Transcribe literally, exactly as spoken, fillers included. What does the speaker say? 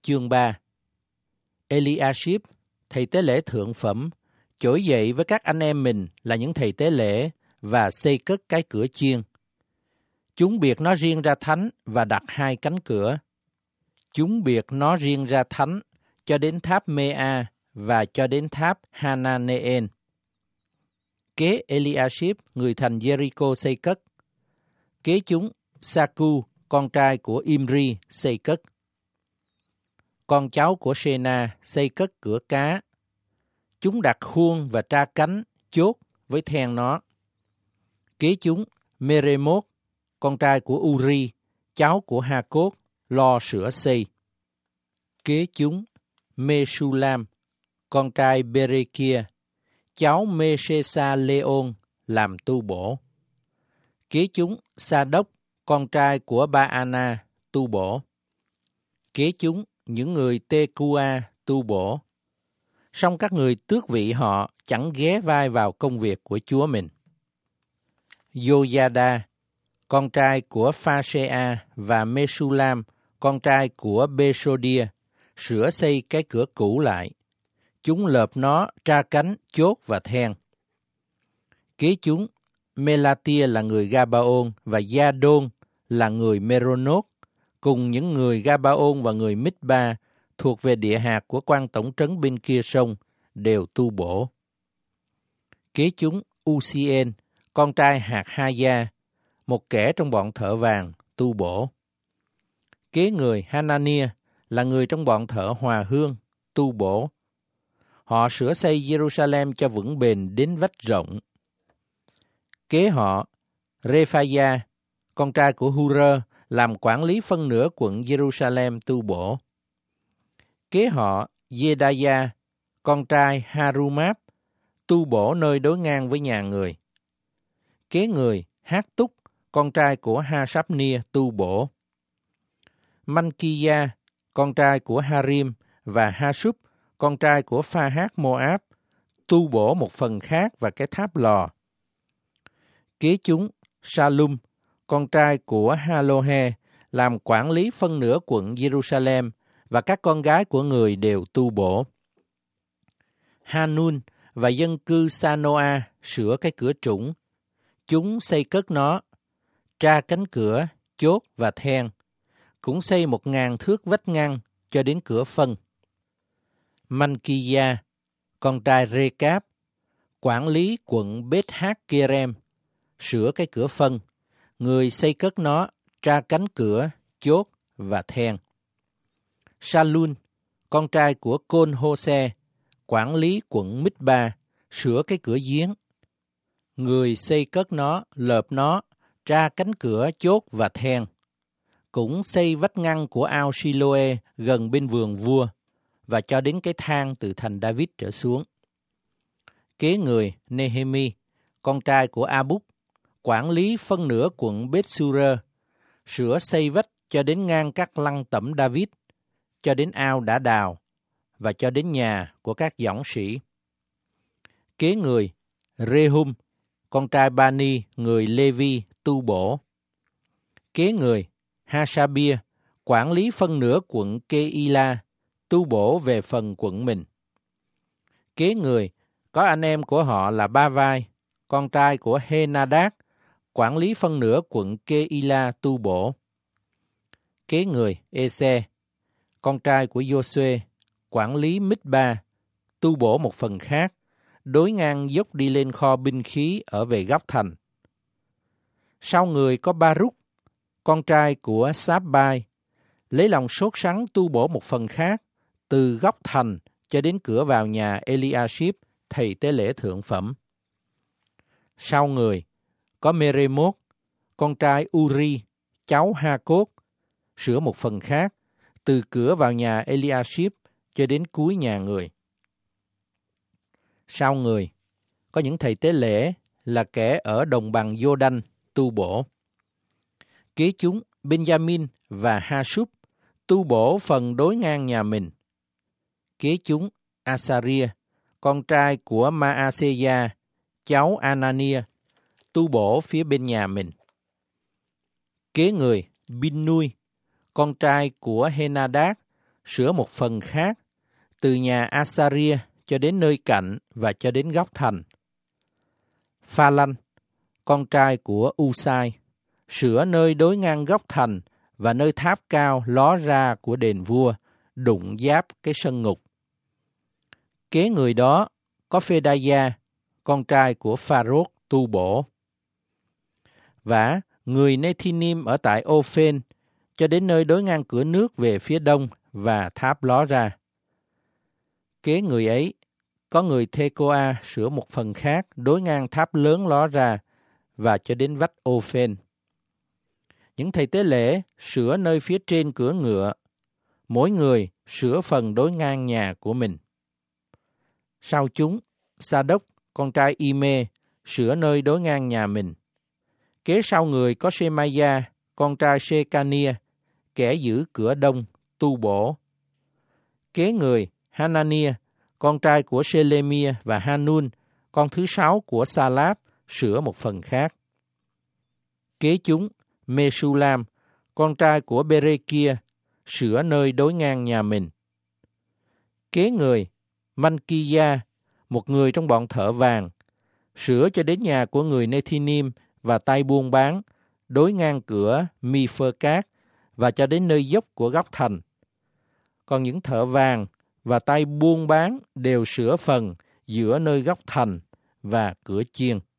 chương ba. Eliashib, thầy tế lễ thượng phẩm, trỗi dậy với các anh em mình là những thầy tế lễ và xây cất cái cửa chiên. Chúng biệt nó riêng ra thánh và đặt hai cánh cửa. Chúng biệt nó riêng ra thánh cho đến tháp Mea và cho đến tháp Hananeel. Kế Eliashib, người thành Jericho xây cất. Kế chúng, Saku, con trai của Imri, xây cất. Con cháu của Sena xây cất cửa cá. Chúng đặt khuôn và tra cánh, chốt với then nó. Kế chúng, Meremot, con trai của Uri, cháu của Ha-cốt, lo sửa xây. Kế chúng, Meshulam, con trai Berekia, cháu Mesesa-leon, làm tu bổ. Kế chúng, Sa-đốc, con trai của Ba-ana, tu bổ. Kế chúng, những người Tê-cu-a, tu bổ. Song các người tước vị họ chẳng ghé vai vào công việc của Chúa mình. Yoyada, con trai của Pha-se-a và Meshulam, con trai của Bê-sô-đia, sửa xây cái cửa cũ lại. Chúng lợp nó, tra cánh, chốt và then. Kế chúng, Melatia là người Gabaon và Gia-đôn là người Meronot, cùng những người Gabaon và người Mít-ba thuộc về địa hạt của quan tổng trấn bên kia sông, đều tu bổ. Kế chúng, Usien, con trai hạt Ha-gia, một kẻ trong bọn thợ vàng, tu bổ. Kế người Hanania là người trong bọn thợ hòa hương, tu bổ. Họ sửa xây Jerusalem cho vững bền đến vách rộng. Kế họ, Rephaiah, con trai của Hurơ, làm quản lý phân nửa quận Jerusalem, tu bổ. Kế họ, Jedaiah, con trai Harumap, tu bổ nơi đối ngang với nhà người. Kế người, Hát Túc, con trai của Ha-sáp-nia, tu bổ. Mankiya, con trai của Harim, và Ha-súp, con trai của Pha-hát-mô-áp, tu bổ một phần khác và cái tháp lò. Kế chúng, Salum, con trai của Ha-lô-he, làm quản lý phân nửa quận Jerusalem, và các con gái của người đều tu bổ. Hanun và dân cư Sanoa sửa cái cửa trũng. Chúng xây cất nó, tra cánh cửa, chốt và then. Cũng xây một ngàn thước vách ngăn cho đến cửa phân. Mankiya, con trai Rê-cáp, quản lý quận Bết-hát-kê-rem, sửa cái cửa phân. Người xây cất nó, tra cánh cửa, chốt và then. Salun, con trai của Côn-hô-se, quản lý quận Mít-ba, sửa cái cửa giếng. Người xây cất nó, lợp nó, tra cánh cửa, chốt và then. Cũng xây vách ngăn của ao Siloe gần bên vườn vua, và cho đến cái thang từ thành David trở xuống. Kế người Nehemi, con trai của A-búc, quản lý phân nửa quận Bết-su-rơ, sửa xây vách cho đến ngang các lăng tẩm David, cho đến ao đã đào, và cho đến nhà của các dõng sĩ. Kế người Rehum, con trai Bani, người Lê-vi, tu bổ. Kế người Ha-sa-bia, quản lý phân nửa quận Kê-i-la, tu bổ về phần quận mình. Kế người có anh em của họ là Ba-vai, con trai của Hê-na-đát, quản lý phân nửa quận Kê-i-la, tu bổ. Kế người Ê-se, con trai của Giô-suê, quản lý Mít-ba, tu bổ một phần khác, đối ngang dốc đi lên kho binh khí ở về góc thành. Sau người có Ba-rúc, con trai của Sáp-bai, lấy lòng sốt sắng tu bổ một phần khác, từ góc thành cho đến cửa vào nhà Eliashib, thầy tế lễ thượng phẩm. Sau người có Meremot, con trai Uri, cháu Ha-cốt, sửa một phần khác, từ cửa vào nhà Eliashib cho đến cuối nhà người. Sau người có những thầy tế lễ là kẻ ở đồng bằng Giô-đanh, tu bổ. Kế chúng Benjamin và Ha-súp, tu bổ phần đối ngang nhà mình. Kế chúng Asaria, con trai của Ma-a-sê-gia, cháu Anania, tu bổ phía bên nhà mình. Kế người Bin-nui, con trai của Hê-na-đát, sửa một phần khác, từ nhà Asaria cho đến nơi cạnh và cho đến góc thành. Pha-lanh, con trai của U-sai, sửa nơi đối ngang góc thành và nơi tháp cao ló ra của đền vua, đụng giáp cái sân ngục. Kế người đó có Phê-đa-gia, con trai của Pha-rốt tu bổ. Và người Nê-thi-nim ở tại Ô-phên cho đến nơi đối ngang cửa nước về phía đông và tháp ló ra. Kế người ấy có người Thê-cô-a sửa một phần khác đối ngang tháp lớn ló ra và cho đến vách Ô-phên. Những thầy tế lễ sửa nơi phía trên cửa ngựa, mỗi người sửa phần đối ngang nhà của mình. Sau chúng, Sa-đốc, con trai Y-mê, sửa nơi đối ngang nhà mình. Kế sau người có Sê-mai-gia, con trai Sê-ca-nia, kẻ giữ cửa đông, tu bổ. Kế người Ha-na-nia, con trai của Sê-lê-mia và Ha-nun, con thứ sáu của Sa-láp, sửa một phần khác. Kế chúng, Mê-su-lam, con trai của Bê-rê-kia, sửa nơi đối ngang nhà mình. Kế người Man-ki-gia, một người trong bọn thợ vàng, sửa cho đến nhà của người Nê-thi-nim và tay buôn bán, đối ngang cửa Mi-phơ-cát và cho đến nơi dốc của góc thành. Còn những thợ vàng và tay buôn bán đều sửa phần giữa nơi góc thành và cửa chiên.